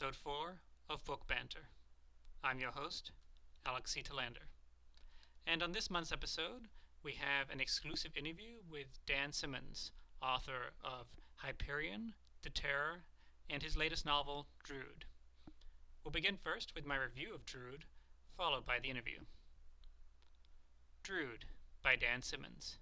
episode 4 of Book Banter. I'm your host, Alex C. Talander. And on this month's episode, we have an exclusive interview with Dan Simmons, author of Hyperion, The Terror, and his latest novel, Drood. We'll begin first with my review of Drood, followed by the interview. Drood by Dan Simmons.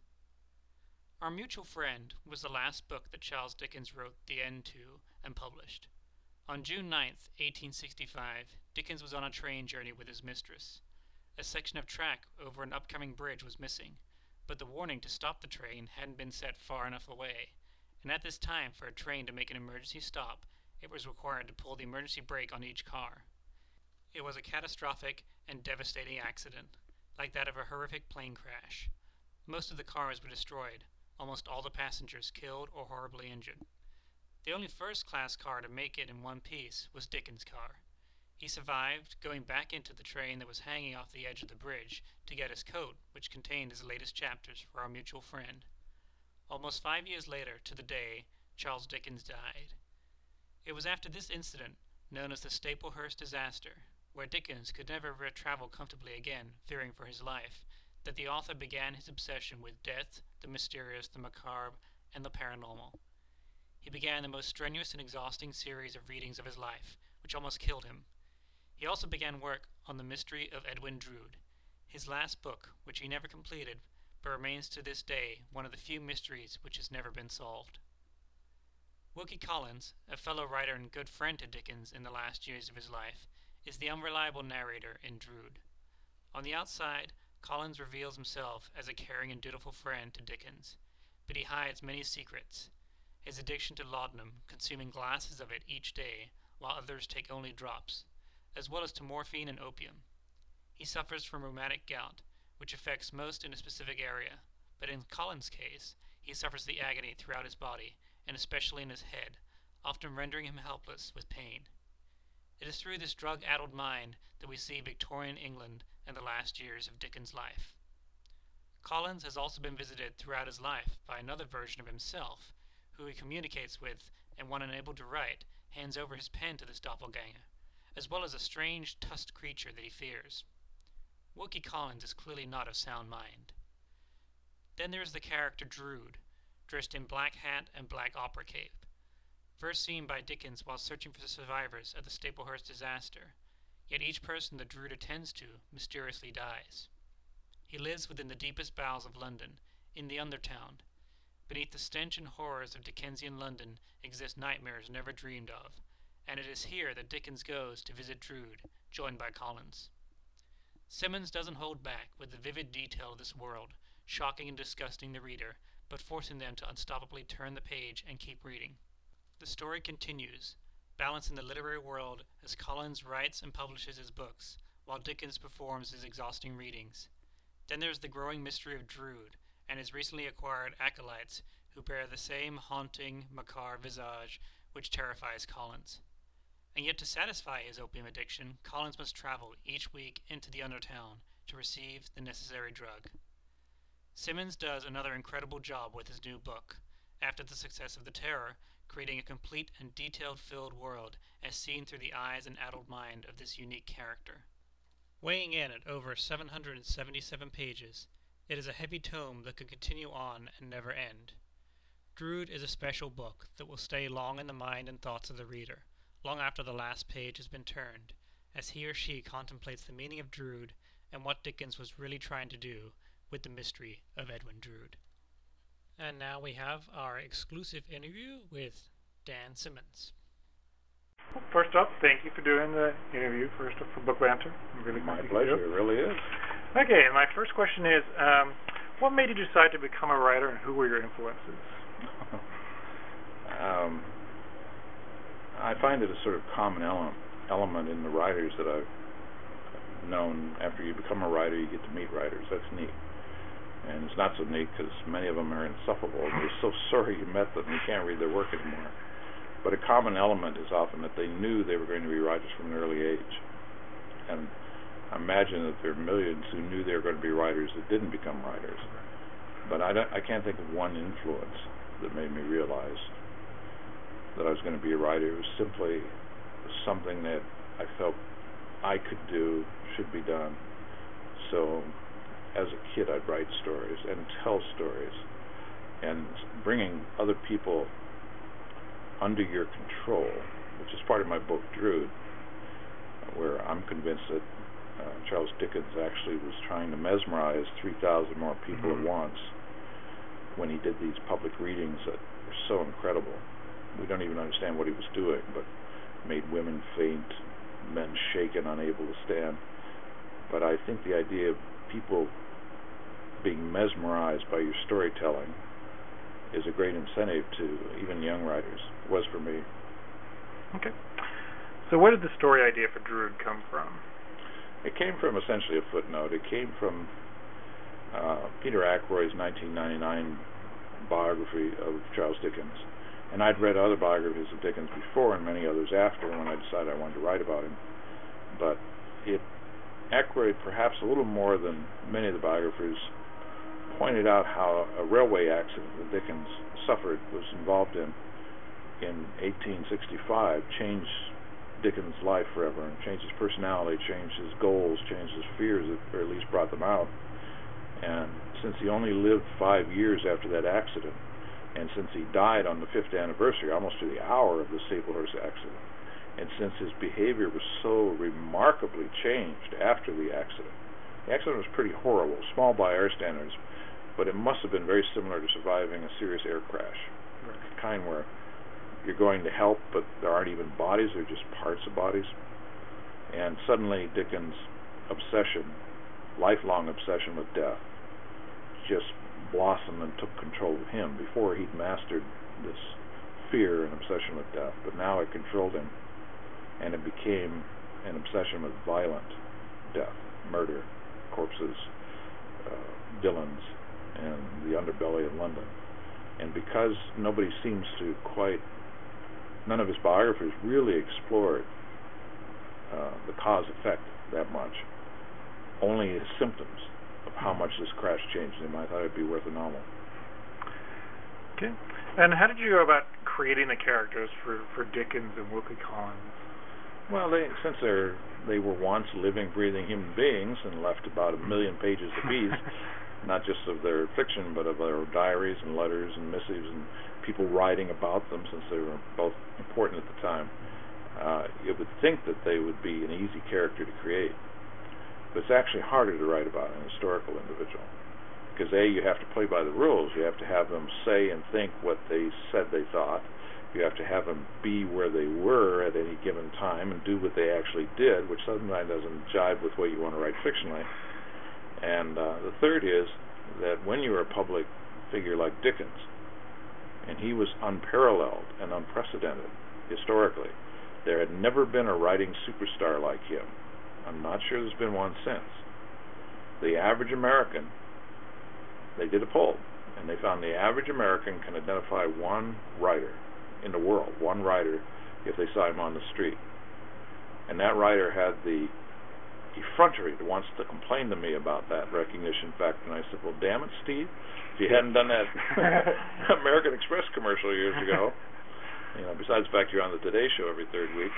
Our Mutual Friend was the last book that Charles Dickens wrote the end to and published. On June 9th, 1865, Dickens was on a train journey with his mistress. A section of track over an upcoming bridge was missing, but the warning to stop the train hadn't been set far enough away, and at this time for a train to make an emergency stop, it was required to pull the emergency brake on each car. It was a catastrophic and devastating accident, like that of a horrific plane crash. Most of the cars were destroyed, almost all the passengers killed or horribly injured. The only first-class car to make it in one piece was Dickens' car. He survived, going back into the train that was hanging off the edge of the bridge to get his coat, which contained his latest chapters for Our Mutual Friend. Almost 5 years later, to the day, Charles Dickens died. It was after this incident, known as the Staplehurst disaster, where Dickens could never travel comfortably again, fearing for his life, that the author began his obsession with death, the mysterious, the macabre, and the paranormal. He began the most strenuous and exhausting series of readings of his life, which almost killed him. He also began work on The Mystery of Edwin Drood, his last book, which he never completed, but remains to this day one of the few mysteries which has never been solved. Wilkie Collins, a fellow writer and good friend to Dickens in the last years of his life, is the unreliable narrator in Drood. On the outside, Collins reveals himself as a caring and dutiful friend to Dickens, but he hides many secrets. His addiction to laudanum, consuming glasses of it each day, while others take only drops, as well as to morphine and opium. He suffers from rheumatic gout, which affects most in a specific area, but in Collins' case, he suffers the agony throughout his body, and especially in his head, often rendering him helpless with pain. It is through this drug-addled mind that we see Victorian England and the last years of Dickens' life. Collins has also been visited throughout his life by another version of himself, who he communicates with, and when unable to write, hands over his pen to this doppelganger, as well as a strange, tusked creature that he fears. Wilkie Collins is clearly not of sound mind. Then there is the character Drood, dressed in black hat and black opera cape, first seen by Dickens while searching for the survivors of the Staplehurst disaster, yet each person that Drood attends to mysteriously dies. He lives within the deepest bowels of London, in the Undertown. Beneath the stench and horrors of Dickensian London exist nightmares never dreamed of, and it is here that Dickens goes to visit Drood, joined by Collins. Simmons doesn't hold back with the vivid detail of this world, shocking and disgusting the reader, but forcing them to unstoppably turn the page and keep reading. The story continues, balancing the literary world as Collins writes and publishes his books, while Dickens performs his exhausting readings. Then there's the growing mystery of Drood, and his recently acquired acolytes who bear the same haunting, macabre visage which terrifies Collins. And yet to satisfy his opium addiction, Collins must travel each week into the Undertown to receive the necessary drug. Simmons does another incredible job with his new book, after the success of The Terror, creating a complete and detail-filled world as seen through the eyes and addled mind of this unique character. Weighing in at over 777 pages, it is a heavy tome that could continue on and never end. Drood is a special book that will stay long in the mind and thoughts of the reader, long after the last page has been turned, as he or she contemplates the meaning of Drood and what Dickens was really trying to do with the mystery of Edwin Drood. And now we have our exclusive interview with Dan Simmons. Well, first up, thank you for doing the interview for Book Banter. Really My pleasure, it really is. Okay, my first question is, what made you decide to become a writer, and who were your influences? I find it a sort of common element in the writers that I've known. After you become a writer, you get to meet writers. That's neat. And it's not so neat because many of them are insufferable. And you're so sorry you met them, you can't read their work anymore. But a common element is often that they knew they were going to be writers from an early age. And I imagine that there are millions who knew they were going to be writers that didn't become writers. But I can't think of one influence that made me realize that I was going to be a writer. It was simply something that I felt I could do, should be done. So as a kid, I'd write stories and tell stories, and bringing other people under your control, which is part of my book, Drood, where I'm convinced that Charles Dickens actually was trying to mesmerize 3,000 more people at once when he did these public readings that were so incredible. We don't even understand what he was doing, but made women faint, men shaken, unable to stand. But I think the idea of people being mesmerized by your storytelling is a great incentive to even young writers. It was for me. Okay. So where did the story idea for Drood come from? It came from essentially a footnote. It came from Peter Ackroyd's 1999 biography of Charles Dickens. And I'd read other biographies of Dickens before and many others after when I decided I wanted to write about him. But Ackroyd, perhaps a little more than many of the biographers, pointed out how a railway accident that Dickens was involved in 1865, changed Dickens' life forever, and changed his personality, changed his goals, changed his fears, or at least brought them out. And since he only lived 5 years after that accident, and since he died on the 5th anniversary, almost to the hour of the Staplehurst accident, and since his behavior was so remarkably changed after the accident was pretty horrible, small by our standards, but it must have been very similar to surviving a serious air crash, the kind where you're going to help, but there aren't even bodies, they're just parts of bodies. And suddenly Dickens' lifelong obsession with death, just blossomed and took control of him. Before, he'd mastered this fear and obsession with death, but now it controlled him, and it became an obsession with violent death, murder, corpses, villains, and the underbelly of London. And because none of his biographers really explored the cause-effect that much, only his symptoms of how much this crash changed him, I thought it'd be worth a novel. Okay. And how did you go about creating the characters for Dickens and Wilkie Collins? Well, since they were once living, breathing human beings and left about 1 million pages apiece, not just of their fiction, but of their diaries and letters and missives and people writing about them, since they were both important at the time, you would think that they would be an easy character to create. But it's actually harder to write about an historical individual, because A, you have to play by the rules. You have to have them say and think what they said they thought. You have to have them be where they were at any given time and do what they actually did, which sometimes doesn't jive with what you want to write fictionally. And the third is that when you're a public figure like Dickens, and he was unparalleled and unprecedented historically, there had never been a writing superstar like him. I'm not sure there's been one since. The average American, they did a poll, and they found the average American can identify one writer in the world, one writer, if they saw him on the street. And that writer had the effrontery to wants to complain to me about that recognition fact, and I said, well, damn it, Steve, if you hadn't done that American Express commercial years ago, besides the fact you're on the Today Show every third week,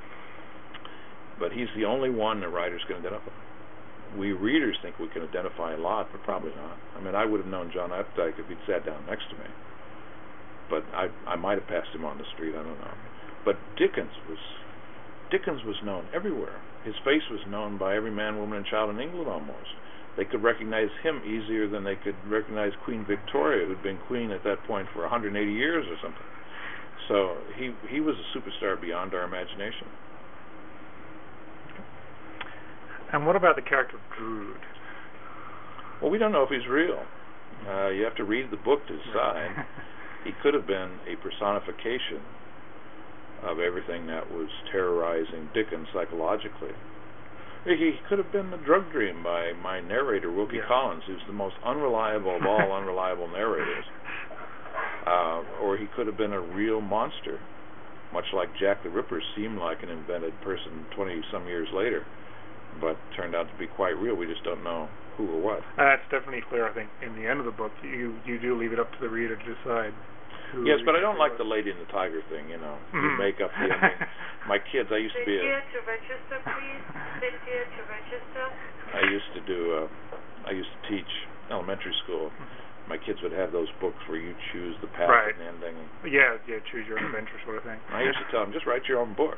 but he's the only one the writers can identify. We readers think we can identify a lot, but probably not. I mean, I would have known John Updike if he'd sat down next to me, but I might have passed him on the street, I don't know. But Dickens was known everywhere. His face was known by every man, woman, and child in England almost. They could recognize him easier than they could recognize Queen Victoria, who'd been queen at that point for 180 years or something. So he was a superstar beyond our imagination. And what about the character of Drood? Well, we don't know if he's real. You have to read the book to decide. He could have been a personification of everything that was terrorizing Dickens psychologically. He could have been the drug dream by my narrator, Wilkie Collins, who's the most unreliable of all unreliable narrators. Or he could have been a real monster, much like Jack the Ripper seemed like an invented person 20-some years later, but turned out to be quite real. We just don't know who or what. That's definitely clear. I think in the end of the book, you do leave it up to the reader to decide. Yes, but I don't like the Lady and the Tiger thing. You make up the ending. My kids, I used to be Cynthia, to register, please. Cynthia, to register. I used to teach elementary school. My kids would have those books where you choose the path right. and the ending. Yeah, choose your own adventure sort of thing. I used to tell them, just write your own book.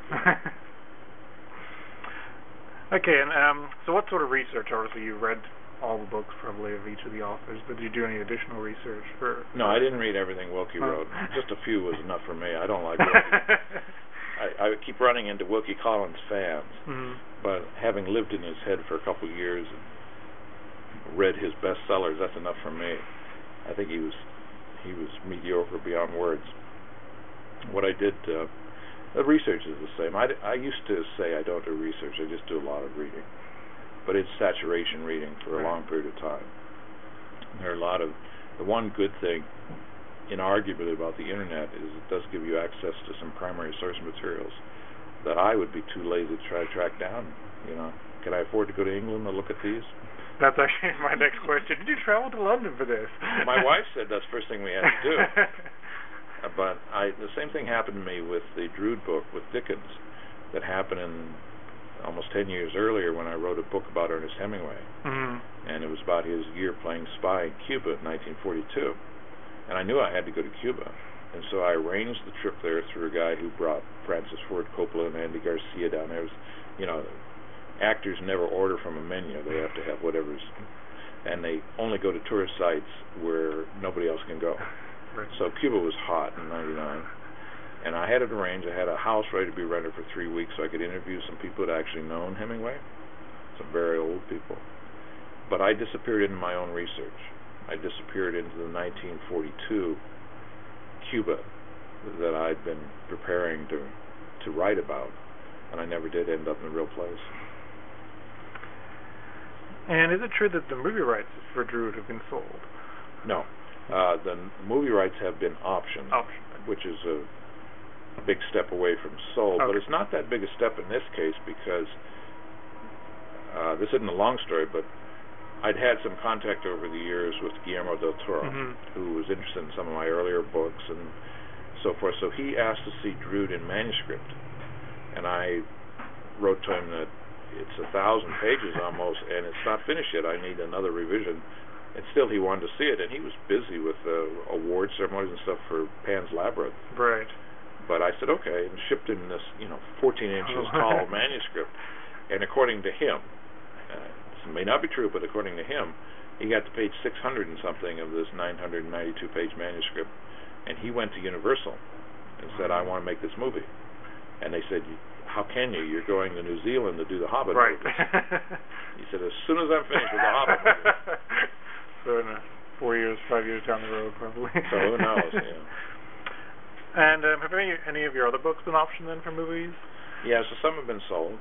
Okay, and so what sort of research? Obviously, you read all the books probably of each of the authors, but did you do any additional research for? No, I didn't read everything Wilkie wrote. Just a few was enough for me. I don't like Wilkie. I keep running into Wilkie Collins fans, but having lived in his head for a couple of years and read his bestsellers, that's enough for me. I think he was mediocre beyond words. What I did, the research is the same. I used to say I don't do research, I just do a lot of reading. But it's saturation reading for a long period of time. There are the one good thing, inarguably, about the internet is it does give you access to some primary source materials that I would be too lazy to try to track down. Can I afford to go to England to look at these? That's actually my next question. Did you travel to London for this? My wife said that's the first thing we had to do. But the same thing happened to me with the Drood book with Dickens that happened in almost 10 years earlier when I wrote a book about Ernest Hemingway. And it was about his year playing spy in Cuba in 1942. And I knew I had to go to Cuba. And so I arranged the trip there through a guy who brought Francis Ford Coppola and Andy Garcia down there. Actors never order from a menu. They have to have whatever's, and they only go to tourist sites where nobody else can go. Right. So Cuba was hot in '99, and I had it arranged. I had a house ready to be rented for 3 weeks so I could interview some people who had actually known Hemingway, some very old people. But I disappeared into my own research. I disappeared into the 1942 Cuba that I'd been preparing to write about, and I never did end up in the real place. And is it true that the movie rights for Drood have been sold? No. The movie rights have been optioned, which is a big step away from sold. But it's not that big a step in this case because this isn't a long story, but I'd had some contact over the years with Guillermo del Toro, who was interested in some of my earlier books and so forth. So he asked to see Drood in manuscript. And I wrote to him that it's 1,000 pages almost, and it's not finished yet. I need another revision. And still, he wanted to see it, and he was busy with award ceremonies and stuff for Pan's Labyrinth. Right. But I said, okay, and shipped him this, 14 inches tall manuscript. And according to him, this may not be true, but according to him, he got to page 600 and something of this 992-page manuscript, and he went to Universal and said, I want to make this movie. And they said, how can you? You're going to New Zealand to do the Hobbit movies. He said, as soon as I'm finished with the Hobbit movies. So in 4 years, 5 years down the road, probably. So who knows, And have any of your other books been optioned then for movies? Yeah, so some have been sold.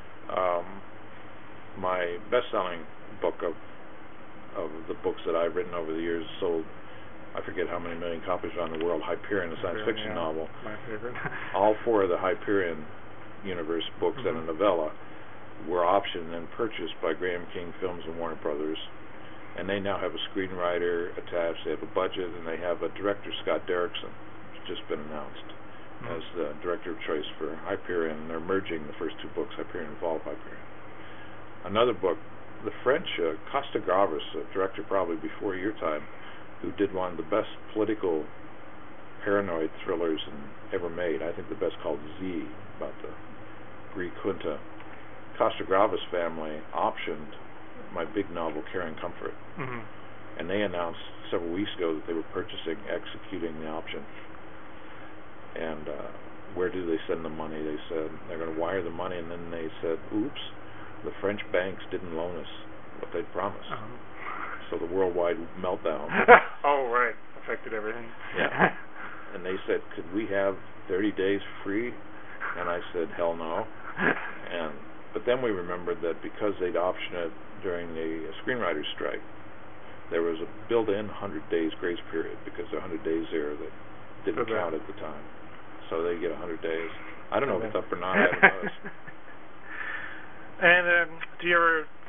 My best-selling book of the books that I've written over the years sold, I forget how many million copies around the world. Hyperion, a science fiction novel. My favorite. All 4 of the Hyperion universe books and a novella were optioned and purchased by Graham King Films and Warner Brothers, and they now have a screenwriter attached. They have a budget, and they have a director, Scott Derrickson, who's just been announced as the director of choice for Hyperion. And they're merging the first 2 books, Hyperion and Fall of Hyperion. Another book, the French, Costa Gavras, a director probably before your time, who did one of the best political paranoid thrillers ever made. I think the best, called Z, about the Greek junta. Costa Gavras family optioned my big novel, Care and Comfort. And they announced several weeks ago that they were executing the option. And where do they send the money? They said they're going to wire the money, and then they said, oops, the French banks didn't loan us what they'd promised. So the worldwide meltdown. Oh, right. Affected everything. Yeah. And they said, could we have 30 days free? And I said, hell no. But then we remembered that because they'd optioned it during the screenwriters' strike, there was a built-in 100 days grace period, because there are 100 days there that didn't count at the time. So they get 100 days. I don't know if it's up or not. I haven't noticed. And do you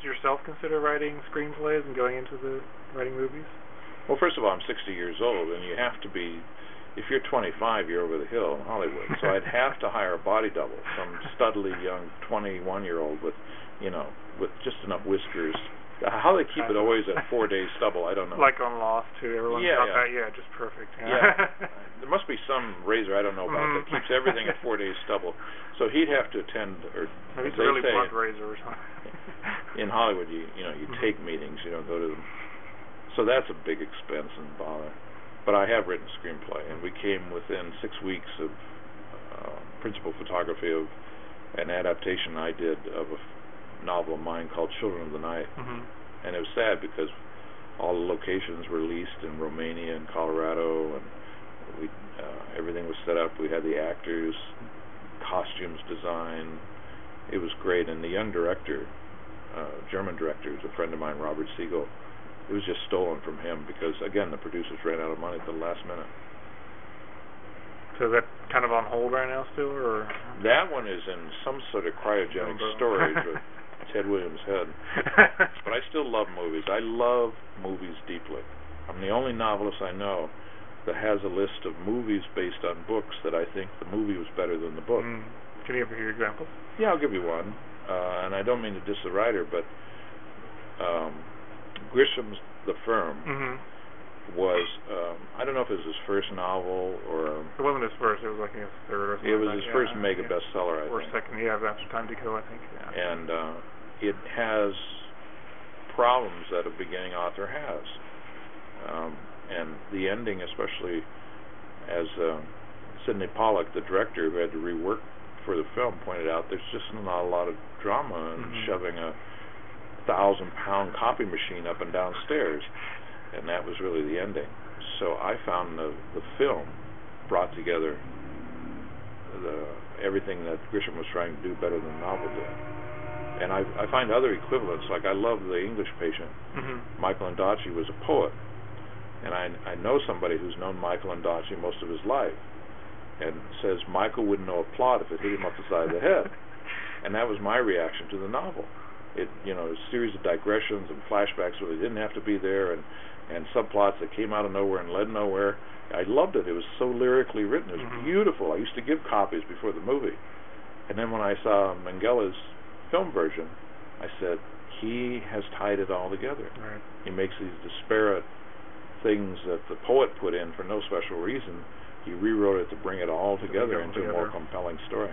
yourself consider writing screenplays and going into the writing movies? Well, first of all, I'm 60 years old, and you have to be. If you're 25, you're over the hill in Hollywood. So I'd have to hire a body double, some studly young 21-year-old with, with just enough whiskers. How they keep it always at 4 days stubble, I don't know. Like on Lost, too. Everyone's got that. Yeah, just perfect. Yeah. There must be some razor I don't know about that keeps everything at 4 days stubble. So he'd have to attend, or maybe as it's a really say, blunt razor or something. in Hollywood, you take meetings, you don't go to them. So that's a big expense and bother. But I have written a screenplay, and we came within 6 weeks of principal photography of an adaptation I did of a novel of mine called Children of the Night. And it was sad because all the locations were leased in Romania and Colorado, and we everything was set up. We had the actors, costumes designed. It was great, and the young director, German director, is a friend of mine, Robert Siegel. It was just stolen from him because, again, the producers ran out of money at the last minute. So is that kind of on hold right now still, or? That one is in some sort of cryogenic storage with Ted Williams' head. But I still love movies. I love movies deeply. I'm the only novelist I know that has a list of movies based on books that I think the movie was better than the book. Can you ever hear examples? Yeah, I'll give you one. And I don't mean to diss the writer, but Grisham's The Firm was, I don't know if it was his first novel or... It wasn't his first, it was like his third or something. It was his first mega bestseller, I think. Or second, after Time to Kill, I think. Yeah. And it has problems that a beginning author has. And the ending, especially as Sidney Pollack, the director who had to rework for the film, pointed out, there's just not a lot of drama in shoving a 1,000-pound copy machine up and down stairs, and that was really the ending. So I found the film brought together everything that Grisham was trying to do better than the novel did. And I find other equivalents, like I love The English Patient. Michael Ondaatje was a poet, and I know somebody who's known Michael Ondaatje most of his life, and says Michael wouldn't know a plot if it hit him up the side of the head. And that was my reaction to the novel. It, a series of digressions and flashbacks where they didn't have to be there, and subplots that came out of nowhere and led nowhere. I loved it. It was so lyrically written. It was beautiful. I used to give copies before the movie. And then when I saw Minghell's film version, I said, he has tied it all together. Right. He makes these disparate things that the poet put in for no special reason. He rewrote it to bring it all together into a more compelling story.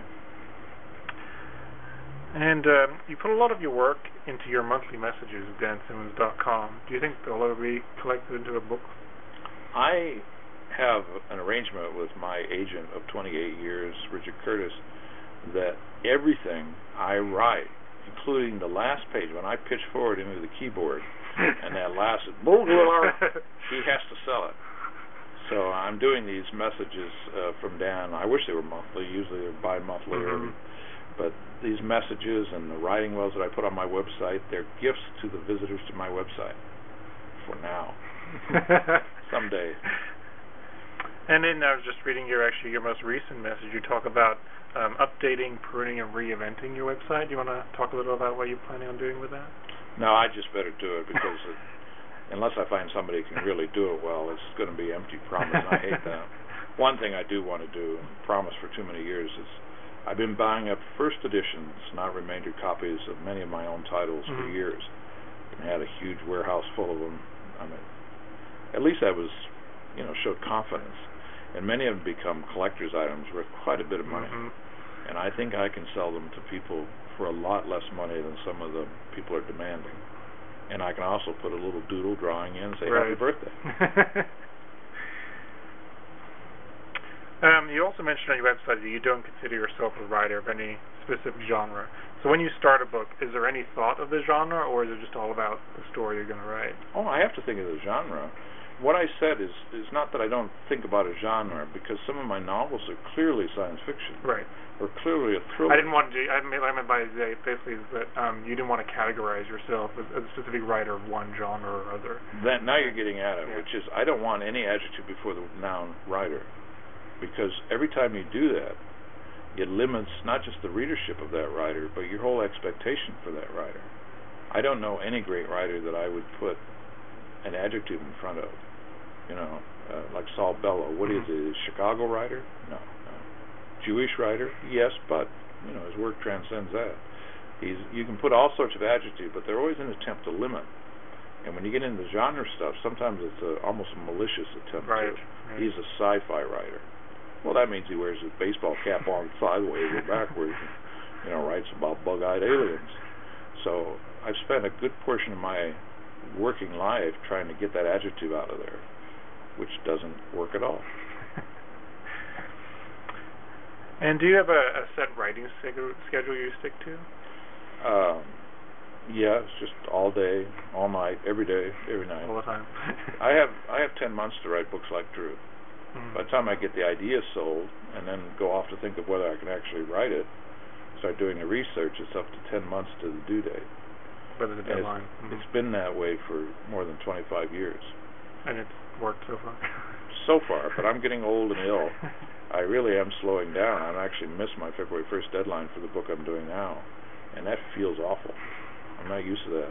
And you put a lot of your work into your monthly messages at dansimmons.com. Do you think they'll ever be collected into a book? I have an arrangement with my agent of 28 years, Richard Curtis, that everything I write, including the last page, when I pitch forward into the keyboard, and that last, he has to sell it. So I'm doing these messages from Dan. I wish they were monthly. Usually they're bi-monthly. But these messages and the writing wells that I put on my website, they're gifts to the visitors to my website. For now. Someday. And then I was just reading your most recent message. You talk about updating, pruning, and reinventing your website. Do you want to talk a little about what you're planning on doing with that? No, I just better do it because unless I find somebody who can really do it well, it's going to be empty promise, and I hate that. One thing I do want to do, and promised for too many years, is I've been buying up first editions, not remainder copies of many of my own titles for years, and had a huge warehouse full of them. I mean, at least I was, showed confidence, and many of them become collector's items worth quite a bit of money, and I think I can sell them to people for a lot less money than some of the people are demanding. And I can also put a little doodle drawing in and say happy birthday. You also mentioned on your website that you don't consider yourself a writer of any specific genre. So when you start a book, is there any thought of the genre, or is it just all about the story you're going to write? Oh, I have to think of the genre. What I said is not that I don't think about a genre, because some of my novels are clearly science fiction. Right. Or clearly a thriller. I meant by basically that you didn't want to categorize yourself as a specific writer of one genre or other. Now you're getting at it, which is I don't want any adjective before the noun writer. Because every time you do that, it limits not just the readership of that writer, but your whole expectation for that writer. I don't know any great writer that I would put an adjective in front of. You know, like Saul Bellow. What is it? A Chicago writer? No. Jewish writer? Yes, but you know his work transcends that. You can put all sorts of adjectives, but they're always an attempt to limit. And when you get into genre stuff, sometimes it's almost a malicious attempt. Right. He's a sci-fi writer. Well, that means he wears his baseball cap on sideways or backwards and, you know, writes about bug-eyed aliens. So I've spent a good portion of my working life trying to get that adjective out of there, which doesn't work at all. And do you have a set writing schedule you stick to? Yeah, it's just all day, all night, every day, every night. All the time. I have 10 months to write books like Drew. By the time I get the idea sold and then go off to think of whether I can actually write it, start doing the research, it's up to 10 months to the due date. By the deadline. It's been that way for more than 25 years. And it's worked so far. So far, but I'm getting old and ill. I really am slowing down. I actually missed my February 1st deadline for the book I'm doing now, and that feels awful. I'm not used to that.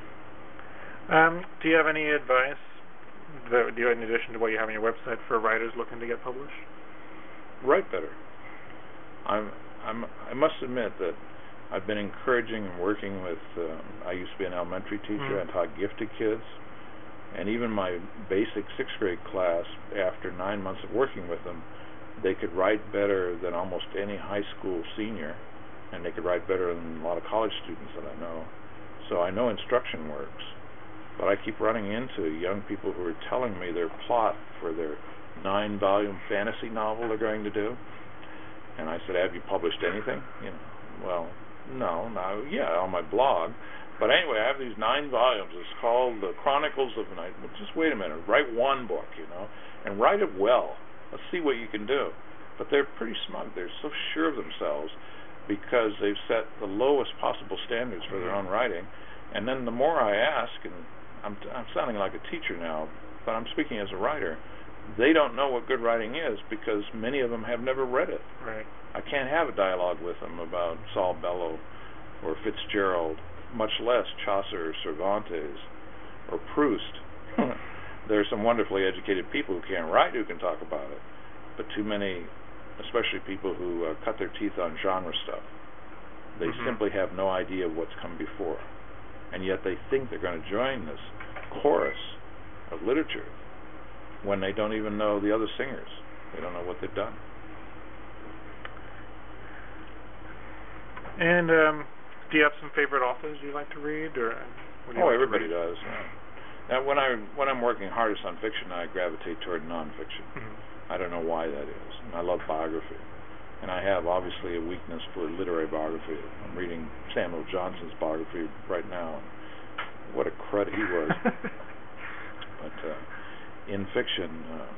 Do you have any advice, in addition to what you have on your website, for writers looking to get published? Write better. I must admit that I've been encouraging and working with, I used to be an elementary teacher. I taught gifted kids. And even my basic 6th grade class, after 9 months of working with them, they could write better than almost any high school senior, and they could write better than a lot of college students that I know. So I know instruction works, but I keep running into young people who are telling me their plot for their 9-volume fantasy novel they're going to do. And I said, have you published anything? You know, well, no, yeah, on my blog. But anyway, I have these 9 volumes. It's called The Chronicles of the Night. Well, just wait a minute. Write one book, you know, and write it well. Let's see what you can do. But they're pretty smug. They're so sure of themselves because they've set the lowest possible standards for their own writing. And then the more I ask, and I'm sounding like a teacher now, but I'm speaking as a writer, they don't know what good writing is because many of them have never read it. Right. I can't have a dialogue with them about Saul Bellow or Fitzgerald, much less Chaucer or Cervantes or Proust. There are some wonderfully educated people who can't write who can talk about it, but too many, especially people who cut their teeth on genre stuff, they simply have no idea of what's come before, and yet they think they're going to join this chorus of literature when they don't even know the other singers. They don't know what they've done. And do you have some favorite authors you like to read, or what do you like everybody to read? does. Now, when I'm working hardest on fiction, I gravitate toward nonfiction. I don't know why that is. And I love biography, and I have obviously a weakness for literary biography. I'm reading Samuel Johnson's biography right now. What a crud he was! But in fiction,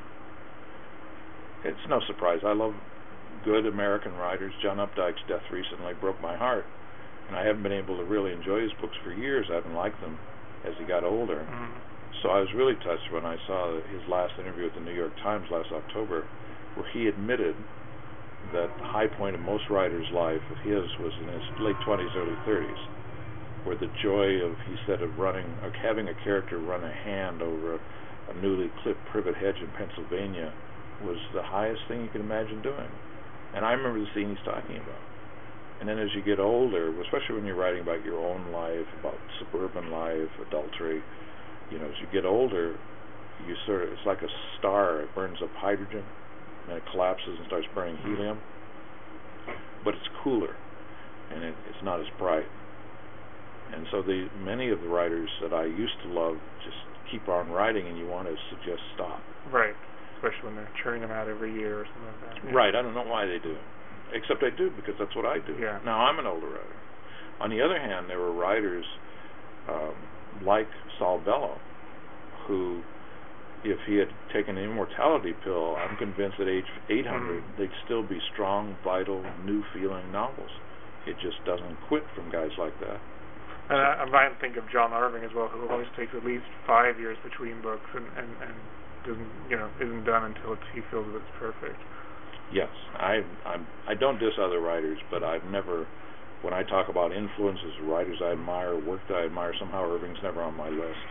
it's no surprise. I love good American writers. John Updike's death recently broke my heart, and I haven't been able to really enjoy his books for years. I haven't liked them as he got older. So I was really touched when I saw his last interview with the New York Times last October, where he admitted that the high point of most writers' life of his was in his late 20s, early 30s, where the joy of, he said, of having a character run a hand over a newly clipped privet hedge in Pennsylvania was the highest thing you could imagine doing. And I remember the scene he's talking about. And then as you get older, especially when you're writing about your own life, about suburban life, adultery, you know, as you get older, it's like a star. It burns up hydrogen, and it collapses and starts burning helium. But it's cooler, and it's not as bright. And so many of the writers that I used to love just keep on writing, and you want to suggest stop. Right, especially when they're churning them out every year or something like that. Yeah. Right, I don't know why they do. Except I do, because that's what I do. Yeah. Now, I'm an older writer. On the other hand, there were writers like Saul Bellow, who, if he had taken an immortality pill, I'm convinced at age 800, they'd still be strong, vital, new-feeling novels. It just doesn't quit from guys like that. And I might think of John Irving as well, who always takes at least 5 years between books and doesn't, isn't done until he feels that it's perfect. Yes, I don't diss other writers, but I've never when I talk about influences, writers I admire, work that I admire, somehow Irving's never on my list.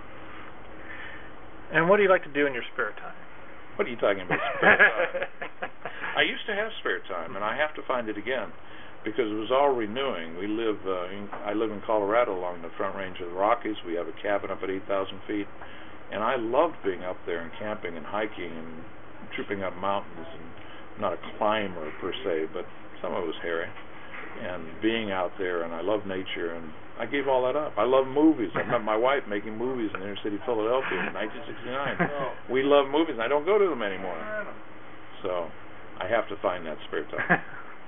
And what do you like to do in your spare time? What are you talking about, spare time? I used to have spare time, and I have to find it again, because it was all renewing. I live in Colorado along the Front Range of the Rockies. We have a cabin up at 8,000 feet, and I loved being up there and camping and hiking and trooping up mountains, and not a climber per se, but some of it was hairy, and being out there, and I love nature, and I gave all that up. I love movies. I met my wife making movies in inner city Philadelphia in 1969. We love movies, and I don't go to them anymore. So I have to find that spare time.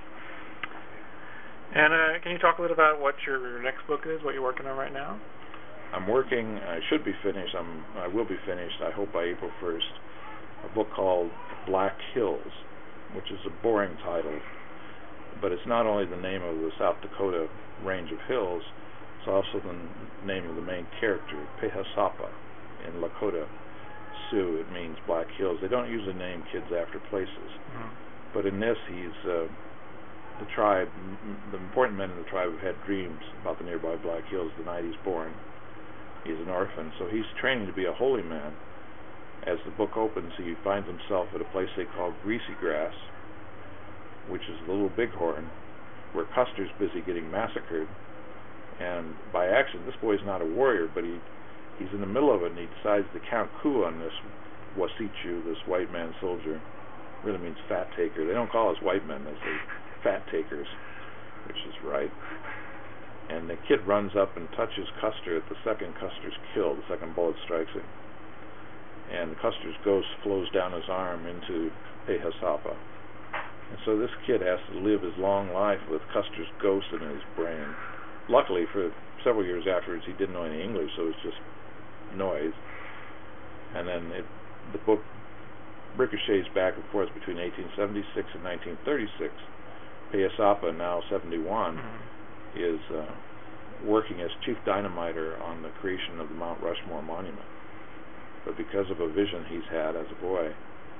And can you talk a little about what your next book is, what you're working on right now? I'm working, I should be finished, I will be finished, I hope by April 1st, a book called Black Hills, which is a boring title, but it's not only the name of the South Dakota range of hills, it's also the name of the main character, Pehasapa, in Lakota Sioux. It means Black Hills. They don't usually name kids after places, but in this, he's the tribe, the important men in the tribe have had dreams about the nearby Black Hills the night he's born. He's an orphan, so he's training to be a holy man. As the book opens, he finds himself at a place they call Greasy Grass, which is the Little Bighorn, where Custer's busy getting massacred. And by accident, this boy's not a warrior, but he's in the middle of it, and he decides to count coup on this Wasichu, this white man soldier. Really means fat taker. They don't call us white men, they say fat takers, which is right. And the kid runs up and touches Custer at the second Custer's killed, the second bullet strikes him. And Custer's ghost flows down his arm into Pehasapa. And so this kid has to live his long life with Custer's ghost in his brain. Luckily, for several years afterwards, he didn't know any English, so it was just noise. And then the book ricochets back and forth between 1876 and 1936. Pehasapa, now 71, is working as chief dynamiter on the creation of the Mount Rushmore Monument. But because of a vision he's had as a boy,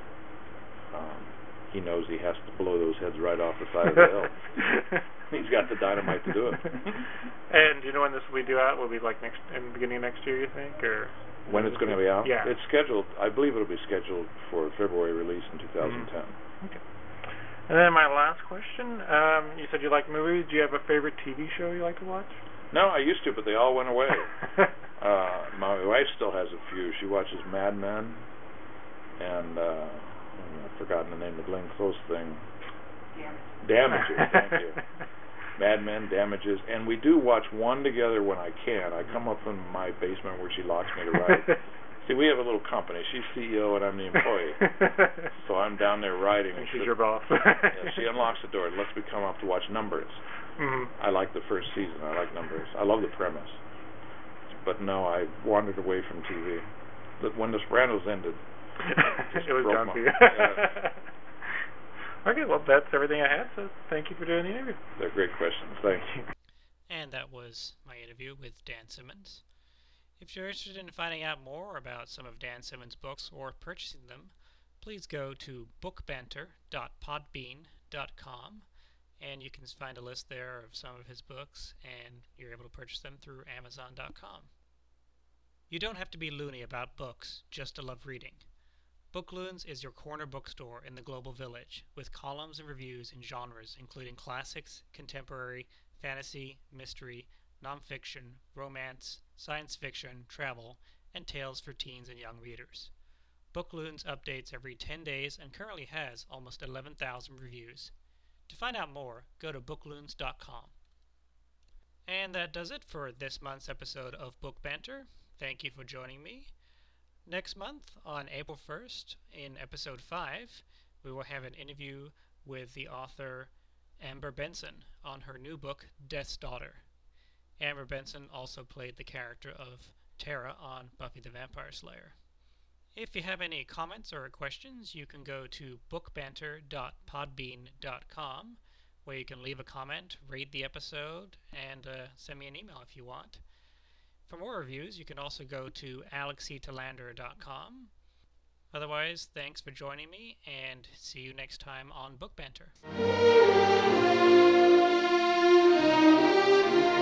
he knows he has to blow those heads right off the side of the hill. He's got the dynamite to do it. And do you know when this will be due out? Will it be like in the beginning of next year, you think? Or when it's going to be out? Yeah. It's scheduled, I believe it'll be scheduled for February release in 2010. Okay. And then my last question, you said you like movies. Do you have a favorite TV show you like to watch? No, I used to, but they all went away. My wife still has a few. She watches Mad Men, and I've forgotten the name of the Glenn Close thing. Damages, thank you. Mad Men, Damages, and we do watch one together when I can. I come up from my basement where she locks me to write. See, we have a little company. She's CEO and I'm the employee. So I'm down there writing. And she's your boss. Yeah, she unlocks the door and lets me come up to watch Numbers. I like the first season. I like Numbers. I love the premise. But no, I wandered away from TV. But when The Sopranos ended, it was gone for you. Okay, well, that's everything I had, so thank you for doing the interview. They're great questions. Thank you. And that was my interview with Dan Simmons. If you're interested in finding out more about some of Dan Simmons' books or purchasing them, please go to bookbanter.podbean.com, and you can find a list there of some of his books, and you're able to purchase them through Amazon.com. You don't have to be loony about books just to love reading. Bookloons is your corner bookstore in the global village, with columns and reviews in genres including classics, contemporary, fantasy, mystery, nonfiction, romance, science fiction, travel, and tales for teens and young readers. Bookloons updates every 10 days and currently has almost 11,000 reviews. To find out more, go to bookloons.com. And that does it for this month's episode of Book Banter. Thank you for joining me. Next month, on April 1st, in episode 5, we will have an interview with the author Amber Benson on her new book, Death's Daughter. Amber Benson also played the character of Tara on Buffy the Vampire Slayer. If you have any comments or questions, you can go to bookbanter.podbean.com, where you can leave a comment, rate the episode, and send me an email if you want. For more reviews, you can also go to alexctolander.com. Otherwise, thanks for joining me, and see you next time on Book Banter. Bye.